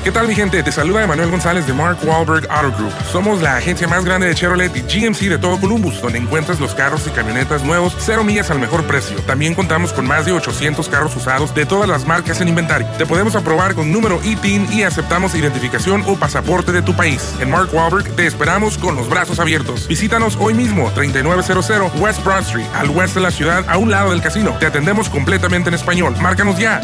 ¿Qué tal, mi gente? Te saluda Emanuel González de Mark Wahlberg Auto Group. Somos la agencia más grande de Chevrolet y GMC de todo Columbus, donde encuentras los carros y camionetas nuevos, 0 millas al mejor precio. También contamos con más de 800 carros usados de todas las marcas en inventario. Te podemos aprobar con número ITIN y aceptamos identificación o pasaporte de tu país. En Mark Wahlberg te esperamos con los brazos abiertos. Visítanos hoy mismo, 3900 West Broad Street, al oeste de la ciudad, a un lado del casino. Te atendemos completamente en español. Márcanos ya,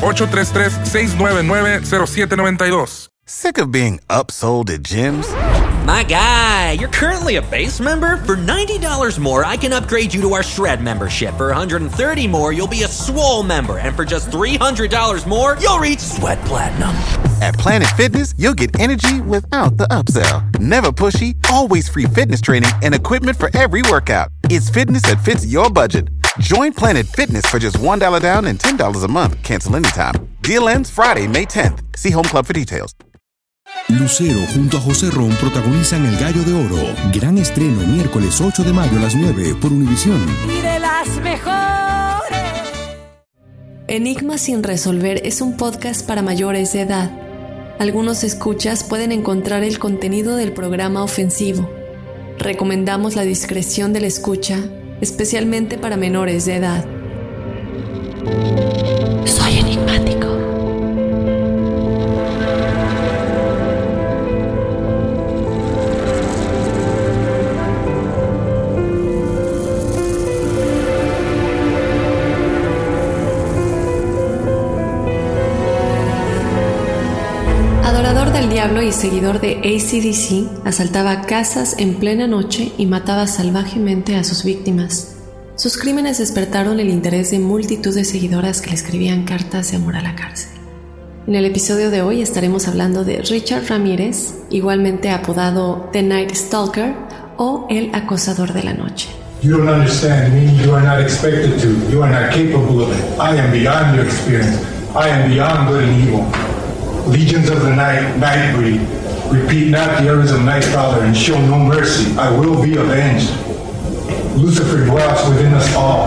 833-699-0792. Sick of being upsold at gyms? My guy, you're currently a base member? For $90 more, I can upgrade you to our Shred membership. For $130 more, you'll be a Swole member. And for just $300 more, you'll reach Sweat Platinum. At Planet Fitness, you'll get energy without the upsell. Never pushy, always free fitness training and equipment for every workout. It's fitness that fits your budget. Join Planet Fitness for just $1 down and $10 a month. Cancel anytime. Deal ends Friday, May 10th. See Home Club for details. Lucero junto a José Ron protagonizan El Gallo de Oro. Gran estreno miércoles 8 de mayo a las 9 por Univisión. Y de las mejores. Enigmas sin resolver es un podcast para mayores de edad. Algunos escuchas pueden encontrar el contenido del programa ofensivo. Recomendamos la discreción de la escucha, especialmente para menores de edad. Soy enigmático. Adorador del diablo y seguidor de AC/DC, asaltaba casas en plena noche y mataba salvajemente a sus víctimas. Sus crímenes despertaron el interés de multitud de seguidoras que le escribían cartas de amor a la cárcel. En el episodio de hoy estaremos hablando de Richard Ramírez, igualmente apodado The Night Stalker o el acosador de la noche. You don't understand me. You are not expected to. You are not capable of it. I am beyond your experience. I am beyond good and evil. Legions of the night, Nightbreed, repeat not the errors of Nightcrawler and show no mercy. I will be avenged. Lucifer dwells within us all.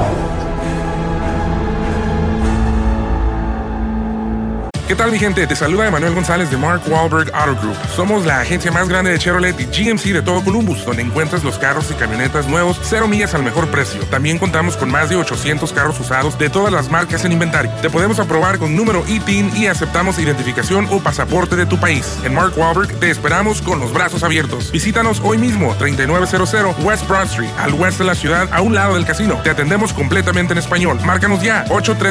¿Qué tal, mi gente? Te saluda Emanuel González de Mark Wahlberg Auto Group. Somos la agencia más grande de Chevrolet y GMC de todo Columbus, donde encuentras los carros y camionetas nuevos, 0 millas al mejor precio. También contamos con más de 800 carros usados de todas las marcas en inventario. Te podemos aprobar con número ITIN y aceptamos identificación o pasaporte de tu país. En Mark Wahlberg te esperamos con los brazos abiertos. Visítanos hoy mismo, 3900 West Broad Street, al oeste de la ciudad, a un lado del casino. Te atendemos completamente en español. Márcanos ya,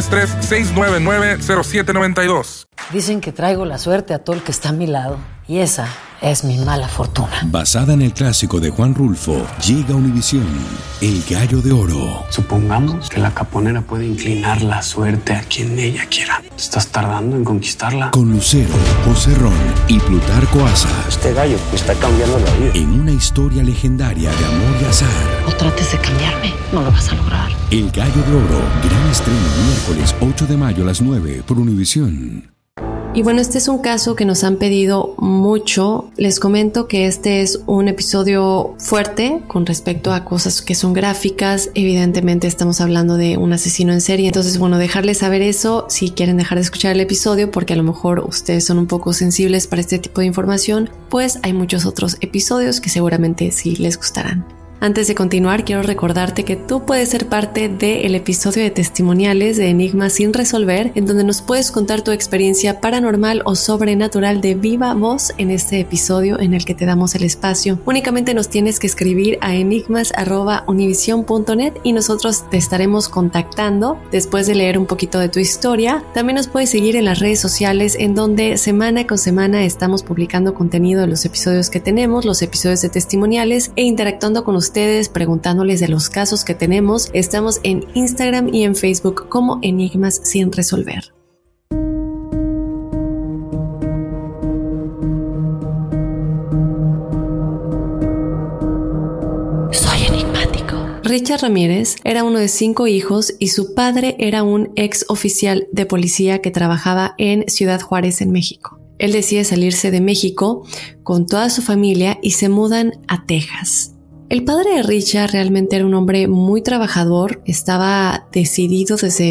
833-699-0792. Dicen que traigo la suerte a todo el que está a mi lado. Y esa es mi mala fortuna. Basada en el clásico de Juan Rulfo, llega a Univisión El Gallo de Oro. Supongamos que la caponera puede inclinar la suerte a quien ella quiera. ¿Estás tardando en conquistarla? Con Lucero, José Ron y Plutarco Asa. Este gallo me está cambiando la vida. En una historia legendaria de amor y azar. No trates de cambiarme, no lo vas a lograr. El Gallo de Oro, gran estreno miércoles 8 de mayo a las 9 por Univisión. Y bueno, este es un caso que nos han pedido mucho. Les comento que este es un episodio fuerte con respecto a cosas que son gráficas. Evidentemente estamos hablando de un asesino en serie. Entonces, bueno, dejarles saber eso si quieren dejar de escuchar el episodio, porque a lo mejor ustedes son un poco sensibles para este tipo de información, pues hay muchos otros episodios que seguramente sí les gustarán. Antes de continuar, quiero recordarte que tú puedes ser parte del episodio de testimoniales de Enigmas sin resolver, en donde nos puedes contar tu experiencia paranormal o sobrenatural de viva voz en este episodio en el que te damos el espacio. Únicamente nos tienes que escribir a enigmas@univision.net y nosotros te estaremos contactando después de leer un poquito de tu historia. También nos puedes seguir en las redes sociales, en donde semana con semana estamos publicando contenido de los episodios que tenemos, los episodios de testimoniales e interactuando con ustedes, preguntándoles de los casos que tenemos. Estamos en Instagram y en Facebook como Enigmas sin resolver. Soy enigmático. Richard Ramírez era uno de 5 hijos y su padre era un ex oficial de policía que trabajaba en Ciudad Juárez, en México. Él decide salirse de México con toda su familia y se mudan a Texas. El padre de Richard realmente era un hombre muy trabajador, estaba decidido desde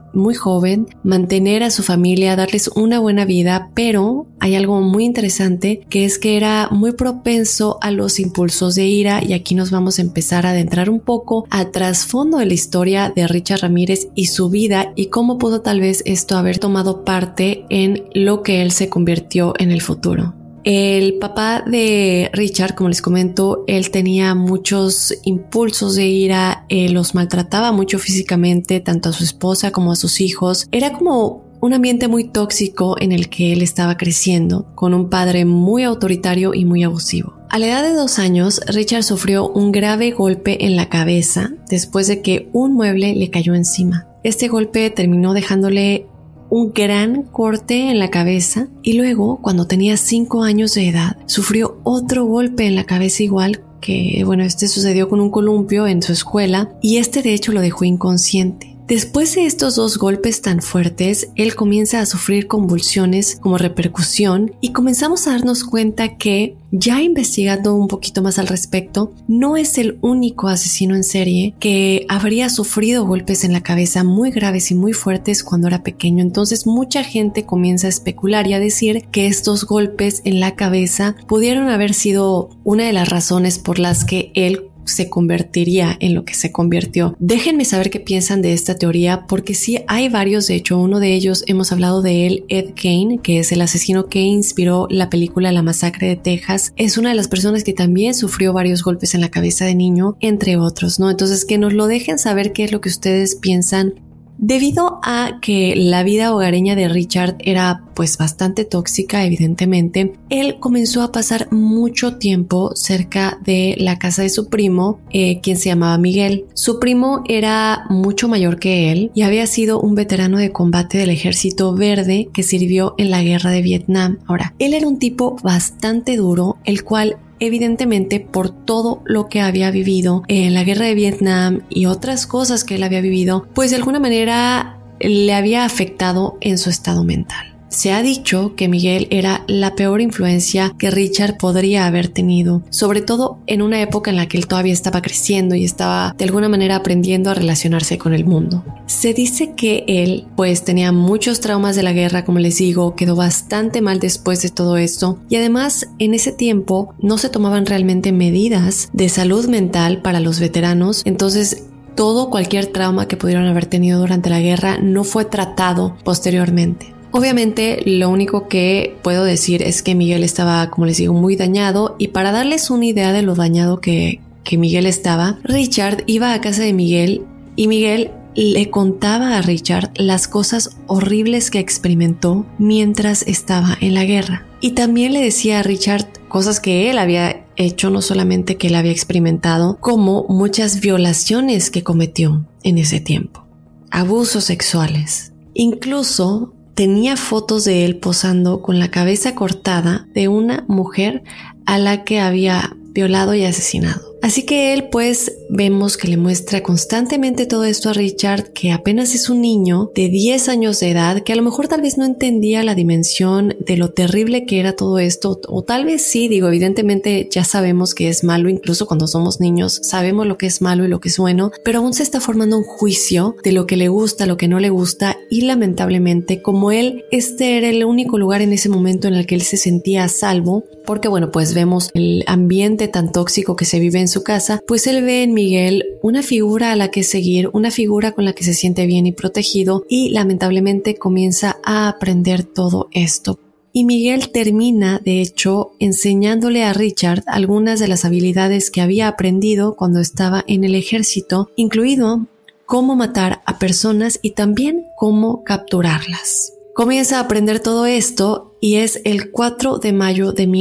muy joven, mantener a su familia, darles una buena vida, pero hay algo muy interesante que es que era muy propenso a los impulsos de ira, y aquí nos vamos a empezar a adentrar un poco al trasfondo de la historia de Richard Ramírez y su vida y cómo pudo tal vez esto haber tomado parte en lo que él se convirtió en el futuro. El papá de Richard, como les comento, él tenía muchos impulsos de ira, los maltrataba mucho físicamente, tanto a su esposa como a sus hijos. Era como un ambiente muy tóxico en el que él estaba creciendo, con un padre muy autoritario y muy abusivo. A la edad de 2 años, Richard sufrió un grave golpe en la cabeza después de que un mueble le cayó encima. Este golpe terminó dejándole un gran corte en la cabeza, y luego, cuando tenía 5 años de edad, sufrió otro golpe en la cabeza igual que, este sucedió con un columpio en su escuela, y de hecho lo dejó inconsciente. Después de estos 2 golpes tan fuertes, él comienza a sufrir convulsiones como repercusión, y comenzamos a darnos cuenta que, ya investigando un poquito más al respecto, no es el único asesino en serie que habría sufrido golpes en la cabeza muy graves y muy fuertes cuando era pequeño. Entonces mucha gente comienza a especular y a decir que estos golpes en la cabeza pudieron haber sido una de las razones por las que él se convertiría en lo que se convirtió. Déjenme saber qué piensan de esta teoría, porque sí hay varios. De hecho, uno de ellos hemos hablado de él, Ed Gein, que es el asesino que inspiró la película La Masacre de Texas. Es una de las personas que también sufrió varios golpes en la cabeza de niño, entre otros, ¿no? Entonces, que nos lo dejen saber qué es lo que ustedes piensan. Debido a que la vida hogareña de Richard era bastante tóxica, evidentemente, él comenzó a pasar mucho tiempo cerca de la casa de su primo, quien se llamaba Miguel. Su primo era mucho mayor que él y había sido un veterano de combate del Ejército Verde que sirvió en la guerra de Vietnam. Ahora, él era un tipo bastante duro, el cual evidentemente por todo lo que había vivido en la guerra de Vietnam y otras cosas que él había vivido, de alguna manera le había afectado en su estado mental. Se ha dicho que Miguel era la peor influencia que Richard podría haber tenido, sobre todo en una época en la que él todavía estaba creciendo y estaba de alguna manera aprendiendo a relacionarse con el mundo. Se dice que él tenía muchos traumas de la guerra, como les digo, quedó bastante mal después de todo esto, y además en ese tiempo no se tomaban realmente medidas de salud mental para los veteranos. Entonces cualquier trauma que pudieron haber tenido durante la guerra no fue tratado posteriormente. Obviamente lo único que puedo decir es que Miguel estaba, como les digo, muy dañado, y para darles una idea de lo dañado que Miguel estaba, Richard iba a casa de Miguel y Miguel le contaba a Richard las cosas horribles que experimentó mientras estaba en la guerra. Y también le decía a Richard cosas que él había hecho, no solamente que él había experimentado, como muchas violaciones que cometió en ese tiempo, abusos sexuales. Incluso tenía fotos de él posando con la cabeza cortada de una mujer a la que había violado y asesinado. Así que él vemos que le muestra constantemente todo esto a Richard, que apenas es un niño de 10 años de edad, que a lo mejor tal vez no entendía la dimensión de lo terrible que era todo esto, o tal vez sí, evidentemente ya sabemos que es malo, incluso cuando somos niños sabemos lo que es malo y lo que es bueno, pero aún se está formando un juicio de lo que le gusta, lo que no le gusta, y lamentablemente, como él, era el único lugar en ese momento en el que él se sentía a salvo, porque vemos el ambiente tan tóxico que se vive en su casa, él ve en Miguel una figura a la que seguir, una figura con la que se siente bien y protegido, y lamentablemente comienza a aprender todo esto. Y Miguel termina, de hecho, enseñándole a Richard algunas de las habilidades que había aprendido cuando estaba en el ejército, incluido cómo matar a personas y también cómo capturarlas. Comienza a aprender todo esto y es el 4 de mayo de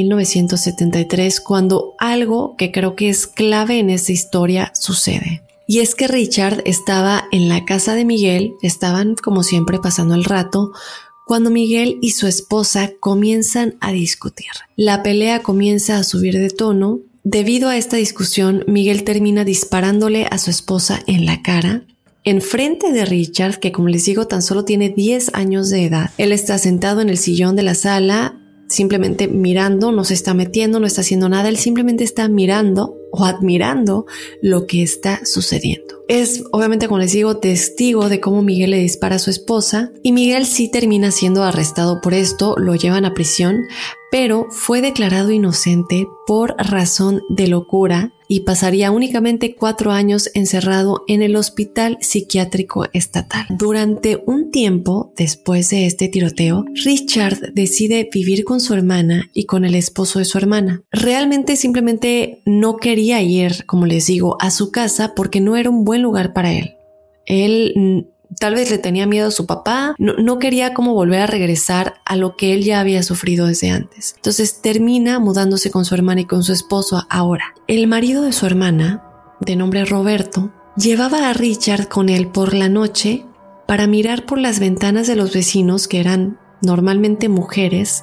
1973 cuando algo que creo que es clave en esta historia sucede. Y es que Richard estaba en la casa de Miguel, estaban como siempre pasando el rato, cuando Miguel y su esposa comienzan a discutir. La pelea comienza a subir de tono. Debido a esta discusión, Miguel termina disparándole a su esposa en la cara, enfrente de Richard, que como les digo tan solo tiene 10 años de edad. Él está sentado en el sillón de la sala simplemente mirando, no se está metiendo, no está haciendo nada, él simplemente está mirando o admirando lo que está sucediendo. Es obviamente, como les digo, testigo de cómo Miguel le dispara a su esposa y Miguel sí termina siendo arrestado por esto, lo llevan a prisión, pero fue declarado inocente por razón de locura y pasaría únicamente 4 años encerrado en el Hospital Psiquiátrico Estatal. Durante un tiempo después de este tiroteo, Richard decide vivir con su hermana y con el esposo de su hermana. Realmente simplemente no quería ir, como les digo, a su casa porque no era un buen lugar para él. Él tal vez le tenía miedo a su papá, no quería como volver a regresar a lo que él ya había sufrido desde antes. Entonces termina mudándose con su hermana y con su esposo ahora. El marido de su hermana, de nombre Roberto, llevaba a Richard con él por la noche para mirar por las ventanas de los vecinos, que eran normalmente mujeres,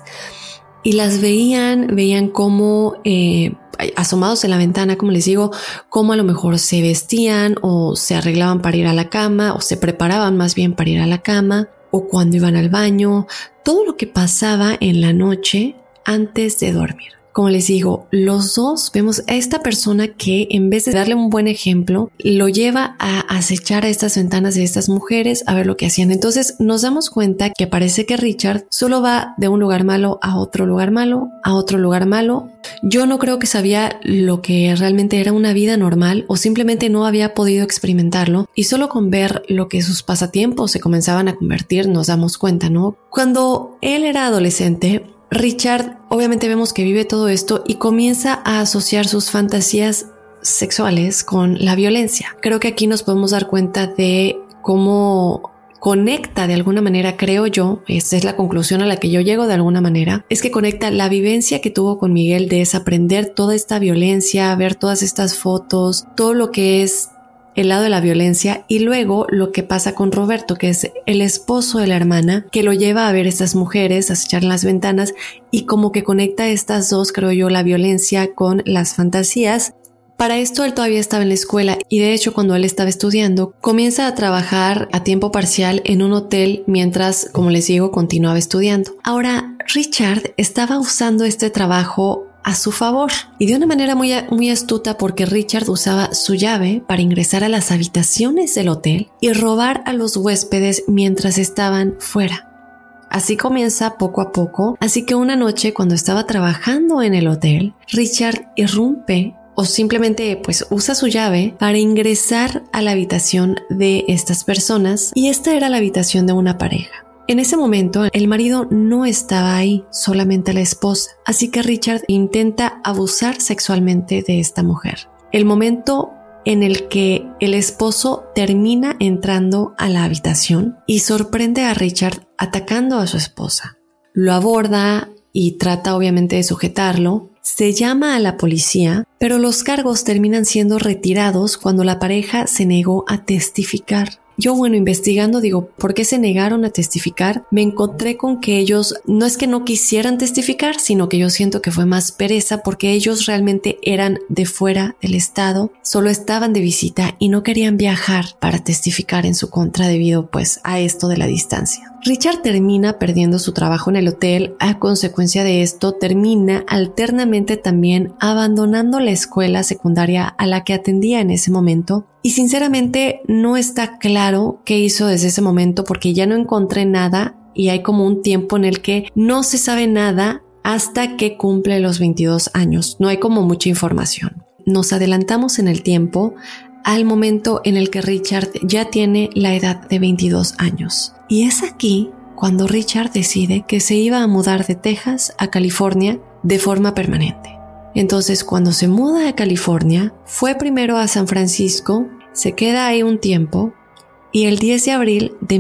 y las veían cómo asomados en la ventana, como les digo, cómo a lo mejor se vestían o se arreglaban para ir a la cama o se preparaban más bien para ir a la cama o cuando iban al baño, todo lo que pasaba en la noche antes de dormir. Como les digo, los dos vemos a esta persona que en vez de darle un buen ejemplo, lo lleva a acechar a estas ventanas de estas mujeres a ver lo que hacían. Entonces nos damos cuenta que parece que Richard solo va de un lugar malo a otro lugar malo, a otro lugar malo. Yo no creo que sabía lo que realmente era una vida normal o simplemente no había podido experimentarlo y solo con ver lo que sus pasatiempos se comenzaban a convertir nos damos cuenta, ¿no? Cuando él era adolescente, Richard obviamente vemos que vive todo esto y comienza a asociar sus fantasías sexuales con la violencia. Creo que aquí nos podemos dar cuenta de cómo conecta de alguna manera, creo yo, esta es la conclusión a la que yo llego de alguna manera, es que conecta la vivencia que tuvo con Miguel de desaprender toda esta violencia, ver todas estas fotos, todo lo que es el lado de la violencia y luego lo que pasa con Roberto, que es el esposo de la hermana, que lo lleva a ver estas mujeres, a acechar en las ventanas y como que conecta estas dos, creo yo, la violencia con las fantasías. Para esto él todavía estaba en la escuela y de hecho cuando él estaba estudiando comienza a trabajar a tiempo parcial en un hotel mientras, como les digo, continuaba estudiando. Ahora Richard estaba usando este trabajo a su favor y de una manera muy astuta porque Richard usaba su llave para ingresar a las habitaciones del hotel y robar a los huéspedes mientras estaban fuera. Así comienza poco a poco, así que una noche cuando estaba trabajando en el hotel, Richard irrumpe o simplemente pues usa su llave para ingresar a la habitación de estas personas y esta era la habitación de una pareja. En ese momento, el marido no estaba ahí, solamente la esposa, así que Richard intenta abusar sexualmente de esta mujer. El momento en el que el esposo termina entrando a la habitación y sorprende a Richard atacando a su esposa. Lo aborda y trata obviamente de sujetarlo. Se llama a la policía, pero los cargos terminan siendo retirados cuando la pareja se negó a testificar. Yo, investigando, digo, ¿por qué se negaron a testificar? Me encontré con que ellos, no es que no quisieran testificar, sino que yo siento que fue más pereza porque ellos realmente eran de fuera del estado, solo estaban de visita y no querían viajar para testificar en su contra debido pues a esto de la distancia. Richard termina perdiendo su trabajo en el hotel, a consecuencia de esto termina alternamente también abandonando la escuela secundaria a la que atendía en ese momento y sinceramente no está claro qué hizo desde ese momento porque ya no encontré nada y hay como un tiempo en el que no se sabe nada hasta que cumple los 22 años, no hay como mucha información. Nos adelantamos en el tiempo al momento en el que Richard ya tiene la edad de 22 años. Y es aquí cuando Richard decide que se iba a mudar de Texas a California de forma permanente. Entonces, cuando se muda a California, fue primero a San Francisco, se queda ahí un tiempo y el 10 de abril de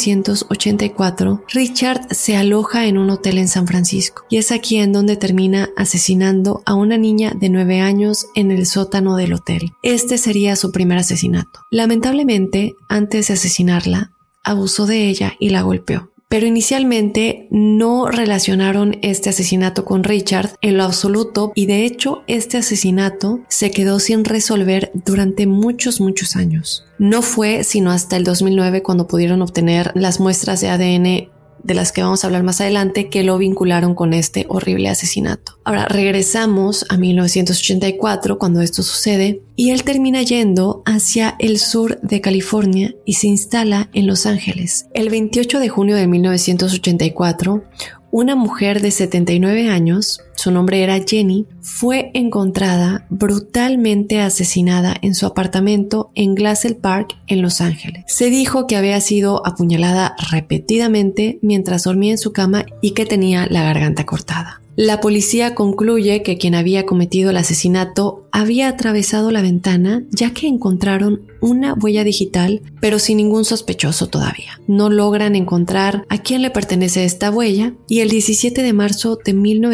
1984, Richard se aloja en un hotel en San Francisco y es aquí en donde termina asesinando a una niña de 9 años en el sótano del hotel. Este sería su primer asesinato. Lamentablemente, antes de asesinarla, abusó de ella y la golpeó. Pero inicialmente no relacionaron este asesinato con Richard en lo absoluto y de hecho este asesinato se quedó sin resolver durante muchos años. No fue sino hasta el 2009 cuando pudieron obtener las muestras de ADN de las que vamos a hablar más adelante, que lo vincularon con este horrible asesinato. Ahora regresamos a 1984 cuando esto sucede y él termina yendo hacia el sur de California y se instala en Los Ángeles. El 28 de junio de 1984, una mujer de 79 años, su nombre era Jenny, fue encontrada brutalmente asesinada en su apartamento en Glassell Park, en Los Ángeles. Se dijo que había sido apuñalada repetidamente mientras dormía en su cama y que tenía la garganta cortada. La policía concluye que quien había cometido el asesinato había atravesado la ventana, ya que encontraron una huella digital, pero sin ningún sospechoso todavía. No logran encontrar a quién le pertenece esta huella y el 17 de marzo de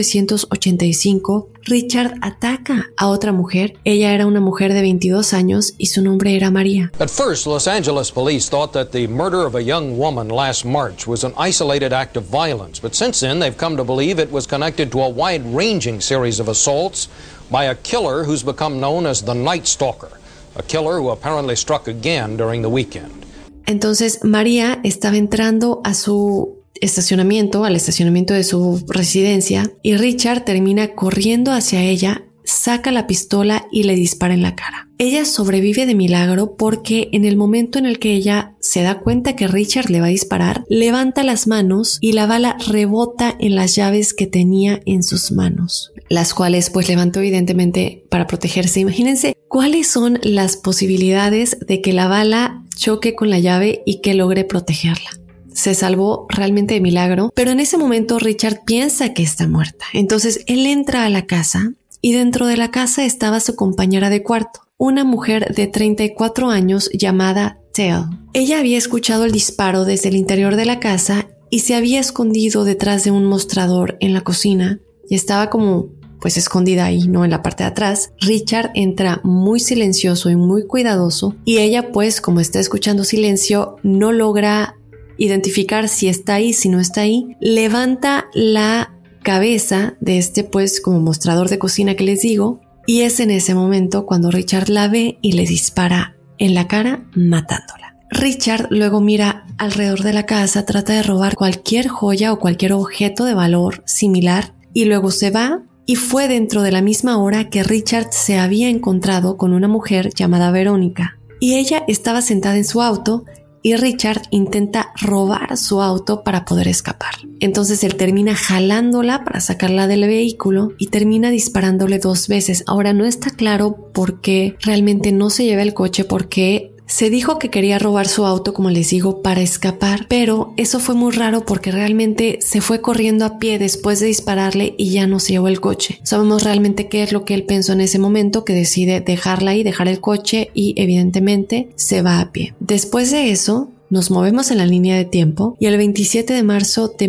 1985 Richard ataca a otra mujer. Ella era una mujer de 22 años y su nombre era María. At first, Los Angeles police thought that the murder of a young woman last March was an isolated act of violence, but since then they've come to believe it was connected to a wide-ranging series of assaults by a killer who's become known as the Night Stalker, a killer who apparently struck again during the weekend. Entonces María estaba entrando a su estacionamiento, al estacionamiento de su residencia, y Richard termina corriendo hacia ella, saca la pistola y le dispara en la cara. Ella sobrevive de milagro porque en el momento en el que ella se da cuenta que Richard le va a disparar, levanta las manos y la bala rebota en las llaves que tenía en sus manos, las cuales pues levantó evidentemente para protegerse. Imagínense cuáles son las posibilidades de que la bala choque con la llave y que logre protegerla. Se salvó realmente de milagro, pero en ese momento Richard piensa que está muerta. Entonces él entra a la casa y dentro de la casa estaba su compañera de cuarto, una mujer de 34 años llamada Tell. Ella había escuchado el disparo desde el interior de la casa y se había escondido detrás de un mostrador en la cocina y estaba como pues escondida ahí, ¿no? En la parte de atrás. Richard entra muy silencioso y muy cuidadoso y ella pues como está escuchando silencio no logra identificar si está ahí, si no está ahí. Levanta la cabeza de este pues como mostrador de cocina que les digo y es en ese momento cuando Richard la ve y le dispara en la cara matándola. Richard luego mira alrededor de la casa, trata de robar cualquier joya o cualquier objeto de valor similar y luego se va. Y fue dentro de la misma hora que Richard se había encontrado con una mujer llamada Verónica y ella estaba sentada en su auto y Richard intenta robar su auto para poder escapar. Entonces él termina jalándola para sacarla del vehículo y termina disparándole 2 veces. Ahora no está claro por qué realmente no se lleva el coche, porque se dijo que quería robar su auto, como les digo, para escapar, pero eso fue muy raro porque realmente se fue corriendo a pie después de dispararle y ya no se llevó el coche. Sabemos realmente qué es lo que él pensó en ese momento, que decide dejarla ahí, dejar el coche y evidentemente se va a pie. Después de eso, nos movemos en la línea de tiempo y el 27 de marzo de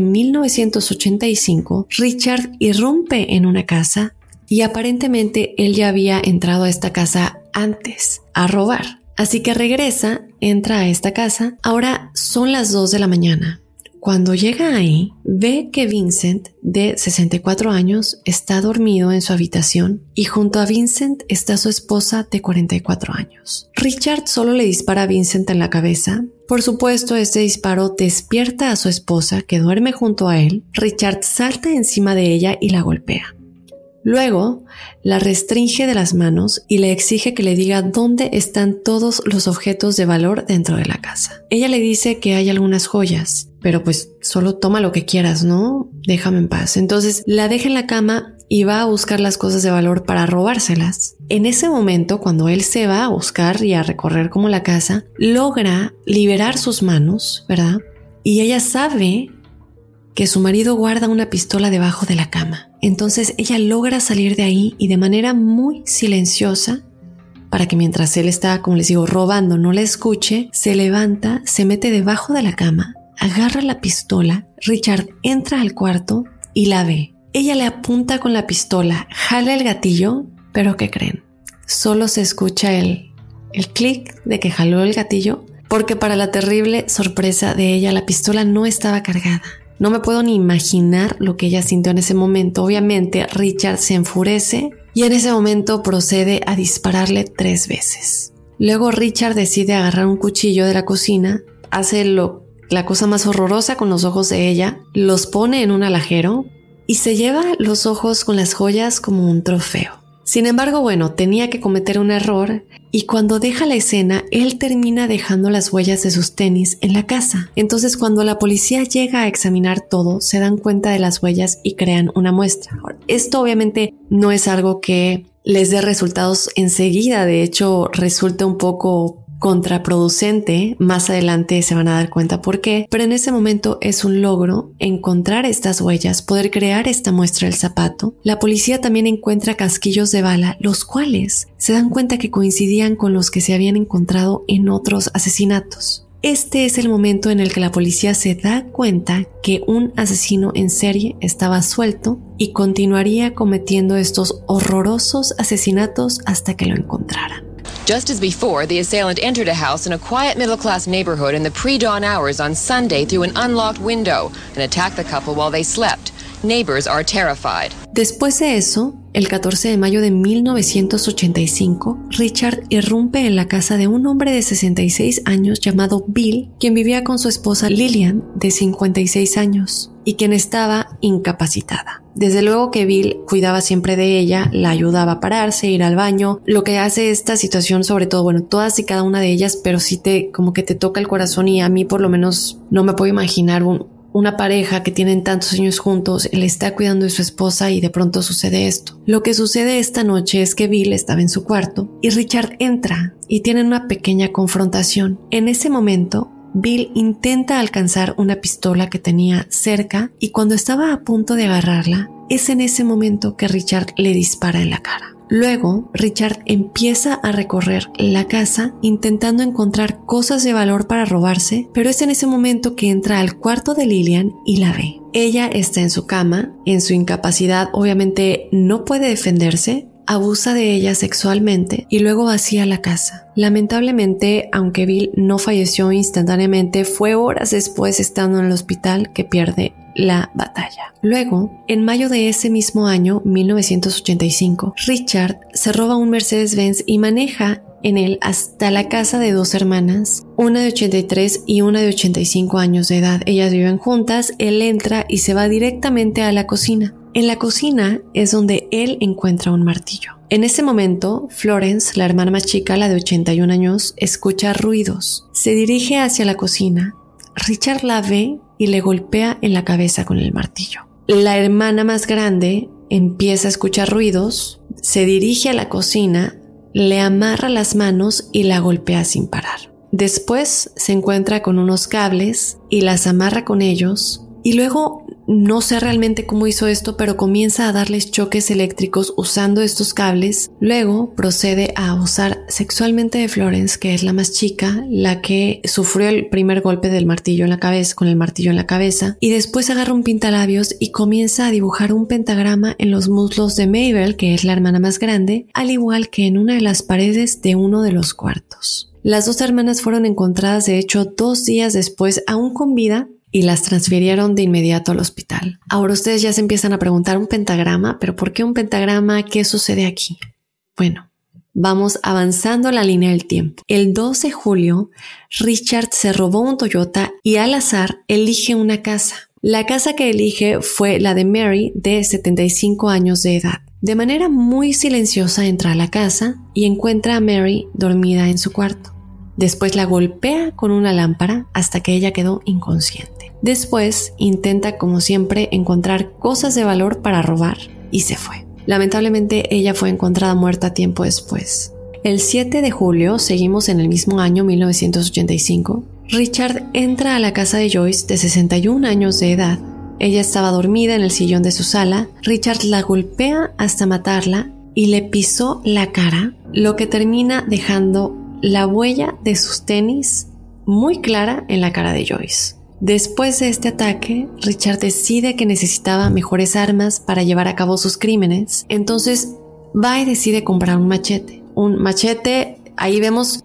1985, Richard irrumpe en una casa y aparentemente él ya había entrado a esta casa antes a robar. Así que regresa, entra a esta casa. Ahora son las 2 de la mañana. Cuando llega ahí, ve que Vincent, de 64 años, está dormido en su habitación y junto a Vincent está su esposa de 44 años. Richard solo le dispara a Vincent en la cabeza. Por supuesto, este disparo despierta a su esposa, que duerme junto a él. Richard salta encima de ella y la golpea. Luego, la restringe de las manos y le exige que le diga dónde están todos los objetos de valor dentro de la casa. Ella le dice que hay algunas joyas, pero pues solo toma lo que quieras, ¿no? Déjame en paz. Entonces la deja en la cama y va a buscar las cosas de valor para robárselas. En ese momento, cuando él se va a buscar y a recorrer como la casa, logra liberar sus manos, ¿verdad? Y ella sabe que su marido guarda una pistola debajo de la cama. Entonces ella logra salir de ahí y de manera muy silenciosa, para que mientras él está, como les digo, robando, no la escuche, se levanta, se mete debajo de la cama, agarra la pistola. Richard entra al cuarto y la ve. Ella le apunta con la pistola, jala el gatillo, pero ¿qué creen? Solo se escucha el clic de que jaló el gatillo, porque para la terrible sorpresa de ella, la pistola no estaba cargada. No me puedo ni imaginar lo que ella sintió en ese momento. Obviamente, Richard se enfurece y en ese momento procede a dispararle 3 veces. Luego Richard decide agarrar un cuchillo de la cocina, hace lo la cosa más horrorosa con los ojos de ella, los pone en un alajero y se lleva los ojos con las joyas como un trofeo. Sin embargo, bueno, tenía que cometer un error y cuando deja la escena, él termina dejando las huellas de sus tenis en la casa. Entonces, cuando la policía llega a examinar todo, se dan cuenta de las huellas y crean una muestra. Ahora, esto obviamente no es algo que les dé resultados enseguida, de hecho, resulta un poco contraproducente. Más adelante se van a dar cuenta por qué, pero en ese momento es un logro encontrar estas huellas, poder crear esta muestra del zapato. La policía también encuentra casquillos de bala, los cuales se dan cuenta que coincidían con los que se habían encontrado en otros asesinatos. Este es el momento en el que la policía se da cuenta que un asesino en serie estaba suelto y continuaría cometiendo estos horrorosos asesinatos hasta que lo encontraran. Just as before, the assailant entered a house in a quiet middle-class neighborhood in the pre-dawn hours on Sunday through an unlocked window and attacked the couple while they slept. Neighbors are terrified. Después de eso, el 14 de mayo de 1985, Richard irrumpe en la casa de un hombre de 66 años llamado Bill, quien vivía con su esposa Lillian, de 56 años, y quien estaba incapacitada. Desde luego que Bill cuidaba siempre de ella, la ayudaba a pararse, ir al baño. Lo que hace esta situación, sobre todo, bueno, todas y cada una de ellas, pero sí como que te toca el corazón, y a mí por lo menos no me puedo imaginar una pareja que tienen tantos años juntos, él está cuidando de su esposa y de pronto sucede esto. Lo que sucede esta noche es que Bill estaba en su cuarto y Richard entra y tienen una pequeña confrontación. En ese momento, Bill intenta alcanzar una pistola que tenía cerca y cuando estaba a punto de agarrarla, es en ese momento que Richard le dispara en la cara. Luego, Richard empieza a recorrer la casa intentando encontrar cosas de valor para robarse, pero es en ese momento que entra al cuarto de Lillian y la ve. Ella está en su cama, en su incapacidad obviamente no puede defenderse, abusa de ella sexualmente y luego vacía la casa. Lamentablemente, aunque Bill no falleció instantáneamente, fue horas después, estando en el hospital, que pierde la batalla. Luego, en mayo de ese mismo año, 1985, Richard se roba un Mercedes-Benz y maneja en él hasta la casa de dos hermanas, una de 83 y una de 85 años de edad. Ellas viven juntas, él entra y se va directamente a la cocina. En la cocina es donde él encuentra un martillo. En ese momento, Florence, la hermana más chica, la de 81 años, escucha ruidos. Se dirige hacia la cocina. Richard la ve y le golpea en la cabeza con el martillo. La hermana más grande empieza a escuchar ruidos, se dirige a la cocina, le amarra las manos y la golpea sin parar. Después se encuentra con unos cables y las amarra con ellos y luego no sé realmente cómo hizo esto, pero comienza a darles choques eléctricos usando estos cables. Luego procede a abusar sexualmente de Florence, que es la más chica, la que sufrió el primer golpe del martillo en la cabeza, con el martillo en la cabeza, y después agarra un pintalabios y comienza a dibujar un pentagrama en los muslos de Mabel, que es la hermana más grande, al igual que en una de las paredes de uno de los cuartos. Las dos hermanas fueron encontradas, de hecho, 2 días después, aún con vida, y las transfirieron de inmediato al hospital. Ahora ustedes ya se empiezan a preguntar, ¿un pentagrama? ¿Pero por qué un pentagrama? ¿Qué sucede aquí? Bueno, vamos avanzando la línea del tiempo. El 2 de julio, Richard se robó un Toyota y al azar elige una casa. La casa que elige fue la de Mary, de 75 años de edad. De manera muy silenciosa entra a la casa y encuentra a Mary dormida en su cuarto. Después la golpea con una lámpara hasta que ella quedó inconsciente. Después intenta, como siempre, encontrar cosas de valor para robar y se fue. Lamentablemente ella fue encontrada muerta tiempo después. El 7 de julio, seguimos en el mismo año 1985, Richard entra a la casa de Joyce, de 61 años de edad. Ella estaba dormida en el sillón de su sala. Richard la golpea hasta matarla y le pisó la cara, lo que termina dejando la huella de sus tenis muy clara en la cara de Joyce. Después de este ataque, Richard decide que necesitaba mejores armas para llevar a cabo sus crímenes. Entonces va y decide comprar un machete. Un machete, ahí vemos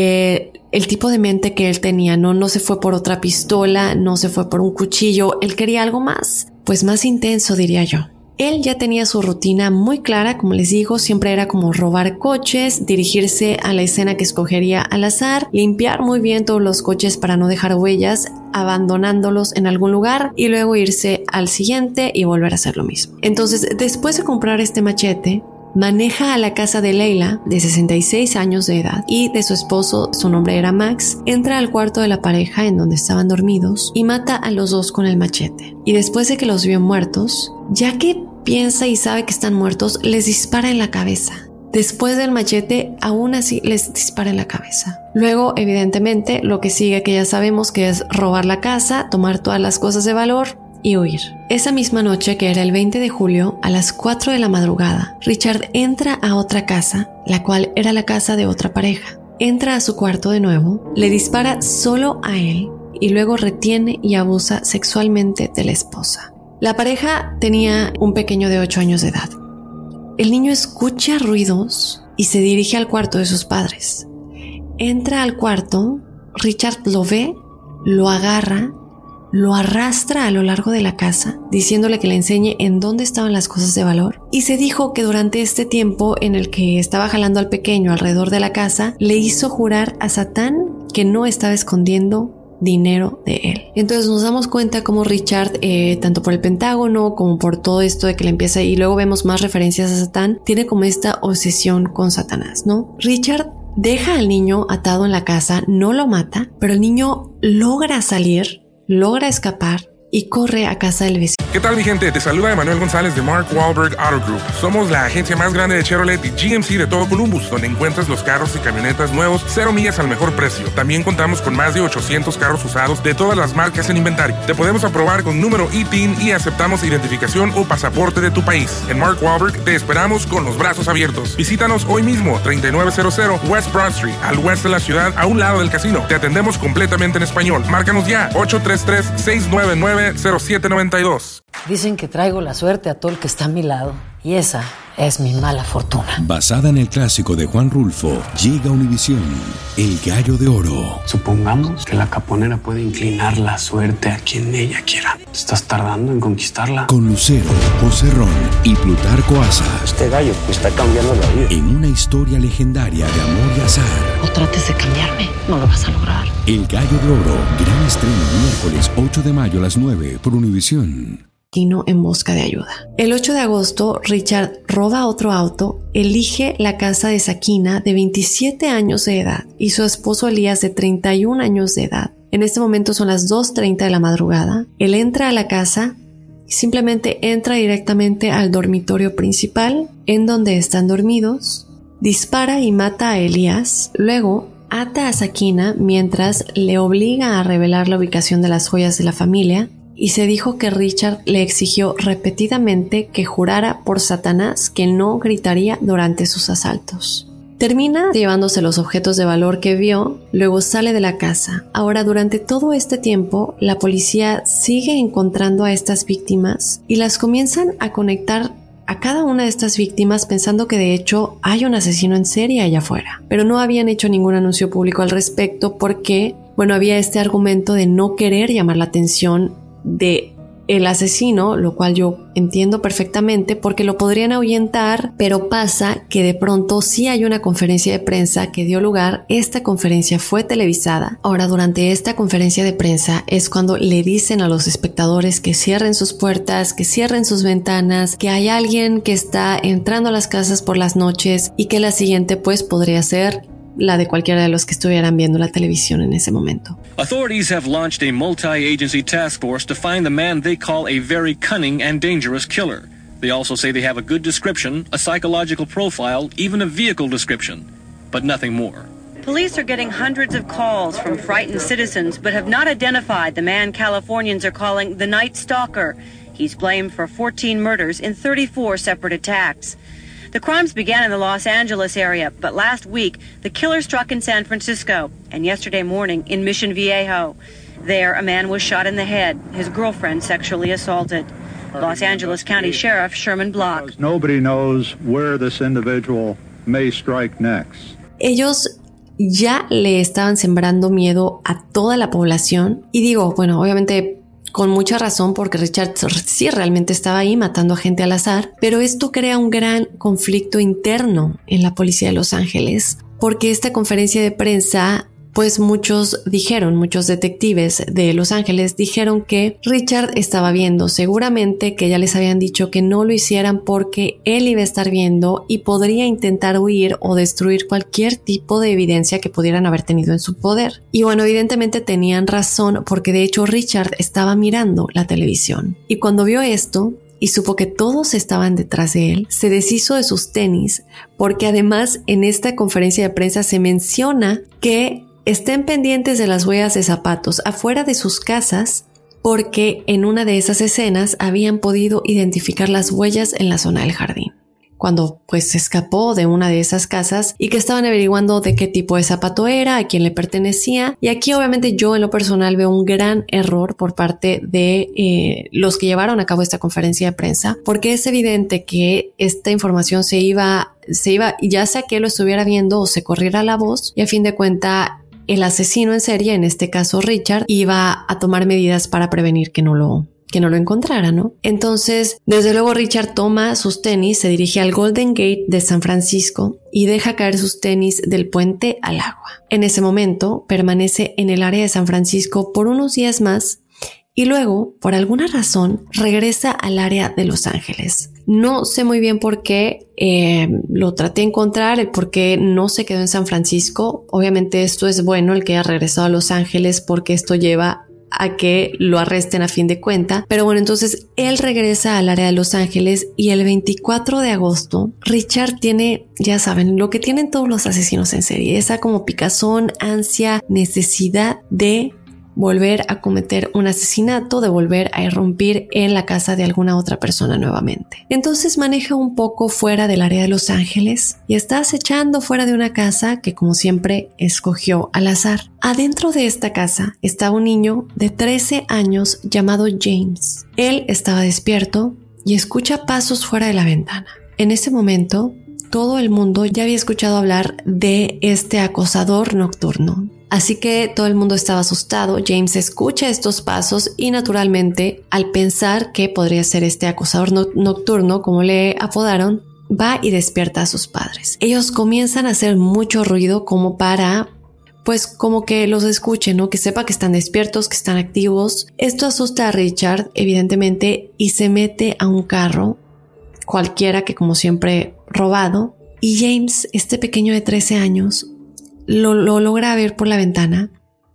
el tipo de mente que él tenía. No se fue por otra pistola, no se fue por un cuchillo. Él quería algo más, pues más intenso, diría yo. Él ya tenía su rutina muy clara, como les digo, siempre era como robar coches, dirigirse a la escena que escogería al azar, limpiar muy bien todos los coches para no dejar huellas, abandonándolos en algún lugar y luego irse al siguiente y volver a hacer lo mismo. Entonces, después de comprar este machete, maneja a la casa de Leila, de 66 años de edad, y de su esposo, su nombre era Max, entra al cuarto de la pareja en donde estaban dormidos y mata a los dos con el machete. Y después de que los vio muertos, ya que piensa y sabe que están muertos, les dispara en la cabeza. Después del machete, aún así les dispara en la cabeza. Luego, evidentemente, lo que sigue que ya sabemos que es robar la casa, tomar todas las cosas de valor y huir. Esa misma noche, que era el 20 de julio, a las 4 de la madrugada, Richard entra a otra casa, la cual era la casa de otra pareja. Entra a su cuarto de nuevo, le dispara solo a él y luego retiene y abusa sexualmente de la esposa. La pareja tenía un pequeño de 8 años de edad. El niño escucha ruidos y se dirige al cuarto de sus padres. Entra al cuarto, Richard lo ve, lo agarra, lo arrastra a lo largo de la casa, diciéndole que le enseñe en dónde estaban las cosas de valor. Y se dijo que durante este tiempo en el que estaba jalando al pequeño alrededor de la casa, le hizo jurar a Satán que no estaba escondiendo dinero de él. Entonces nos damos cuenta como Richard, tanto por el Pentágono como por todo esto de que le empieza, y luego vemos más referencias a Satán, tiene como esta obsesión con Satanás, ¿no? Richard deja al niño atado en la casa, no lo mata, pero el niño logra salir, logra escapar y corre a casa del vecino. ¿Qué tal, mi gente? Te saluda Emanuel González de Mark Wahlberg Auto Group. Somos la agencia más grande de Chevrolet y GMC de todo Columbus, donde encuentras los carros y camionetas nuevos, 0 millas al mejor precio. También contamos con más de 800 carros usados de todas las marcas en inventario. Te podemos aprobar con número ITIN y aceptamos identificación o pasaporte de tu país. En Mark Wahlberg te esperamos con los brazos abiertos. Visítanos hoy mismo, 3900 West Broad Street, al oeste de la ciudad, a un lado del casino. Te atendemos completamente en español. Márcanos ya, 833-699-0792. Dicen que traigo la suerte a todo el que está a mi lado, y esa es mi mala fortuna. Basada en el clásico de Juan Rulfo, llega Univisión, El Gallo de Oro. Supongamos que la caponera puede inclinar la suerte a quien ella quiera. ¿Estás tardando en conquistarla? Con Lucero, José Ron y Plutarco Asa. Este gallo está cambiando la vida. En una historia legendaria de amor y azar. No trates de cambiarme, no lo vas a lograr. El Gallo de Oro, gran estreno miércoles 8 de mayo a las 9 por Univisión. En busca de ayuda. El 8 de agosto, Richard roba otro auto, elige la casa de Sakina, de 27 años de edad, y su esposo Elías, de 31 años de edad. En este momento son las 2:30 de la madrugada. Él entra a la casa y simplemente entra directamente al dormitorio principal, en donde están dormidos, dispara y mata a Elías, luego ata a Sakina mientras le obliga a revelar la ubicación de las joyas de la familia. Y se dijo que Richard le exigió repetidamente que jurara por Satanás que no gritaría durante sus asaltos. Termina llevándose los objetos de valor que vio, luego sale de la casa. Ahora, durante todo este tiempo, la policía sigue encontrando a estas víctimas y las comienzan a conectar a cada una de estas víctimas pensando que de hecho hay un asesino en serie allá afuera. Pero no habían hecho ningún anuncio público al respecto porque, había este argumento de no querer llamar la atención de el asesino, lo cual yo entiendo perfectamente porque lo podrían ahuyentar, pero pasa que de pronto sí hay una conferencia de prensa que dio lugar. Esta conferencia fue televisada. Ahora, durante esta conferencia de prensa es cuando le dicen a los espectadores que cierren sus puertas, que cierren sus ventanas, que hay alguien que está entrando a las casas por las noches y que la siguiente podría ser la de cualquiera de los que estuvieran viendo la televisión en ese momento. Authorities have launched a multi-agency task force to find the man they call a very cunning and dangerous killer. They also say they have a good description, a psychological profile, even a vehicle description, but nothing more. Police are getting hundreds of calls from frightened citizens, but have not identified the man Californians are calling the Night Stalker. He's blamed for 14 murders in 34 separate attacks. The crimes began in the Los Angeles area, but last week, the killer struck in San Francisco, and yesterday morning in Mission Viejo. There, a man was shot in the head, his girlfriend sexually assaulted. Los Angeles County Sheriff Sherman Block. Nobody knows where this individual may strike next. Ellos ya le estaban sembrando miedo a toda la población. Y digo, obviamente con mucha razón, porque Richard sí realmente estaba ahí matando a gente al azar, pero esto crea un gran conflicto interno en la policía de Los Ángeles, porque esta conferencia de prensa, pues muchos detectives de Los Ángeles dijeron que Richard estaba viendo, seguramente que ya les habían dicho que no lo hicieran porque él iba a estar viendo y podría intentar huir o destruir cualquier tipo de evidencia que pudieran haber tenido en su poder. Y bueno, evidentemente tenían razón, porque de hecho Richard estaba mirando la televisión. Y cuando vio esto y supo que todos estaban detrás de él, se deshizo de sus tenis, porque además en esta conferencia de prensa se menciona que estén pendientes de las huellas de zapatos afuera de sus casas, porque en una de esas escenas habían podido identificar las huellas en la zona del jardín, cuando pues se escapó de una de esas casas, y que estaban averiguando de qué tipo de zapato era, a quién le pertenecía. Y aquí obviamente yo en lo personal veo un gran error por parte de los que llevaron a cabo esta conferencia de prensa, porque es evidente que esta información se iba, ya sea que lo estuviera viendo o se corriera la voz, y a fin de cuentas el asesino en serie, en este caso Richard, iba a tomar medidas para prevenir que no lo encontrara, ¿no? Entonces, desde luego Richard toma sus tenis, se dirige al Golden Gate de San Francisco y deja caer sus tenis del puente al agua. En ese momento, permanece en el área de San Francisco por unos días más y luego, por alguna razón, regresa al área de Los Ángeles. No sé muy bien por qué, lo traté de encontrar, el por qué no se quedó en San Francisco. Obviamente esto es bueno, el que haya regresado a Los Ángeles, porque esto lleva a que lo arresten a fin de cuenta. Pero bueno, entonces él regresa al área de Los Ángeles y el 24 de agosto Richard tiene, ya saben, lo que tienen todos los asesinos en serie, esa como picazón, ansia, necesidad de volver a cometer un asesinato, de volver a irrumpir en la casa de alguna otra persona nuevamente. Entonces maneja un poco fuera del área de Los Ángeles y está acechando fuera de una casa que, como siempre, escogió al azar. Adentro de esta casa estaba un niño de 13 años llamado James. Él estaba despierto y escucha pasos fuera de la ventana. En ese momento, todo el mundo ya había escuchado hablar de este acosador nocturno. Así que todo el mundo estaba asustado. James escucha estos pasos y naturalmente, al pensar que podría ser este acosador nocturno, como le apodaron, va y despierta a sus padres. Ellos comienzan a hacer mucho ruido como para, pues como que los escuchen, ¿no? Que sepa que están despiertos, que están activos. Esto asusta a Richard, evidentemente, y se mete a un carro, cualquiera que como siempre robado. Y James, este pequeño de 13 años, lo logra ver por la ventana.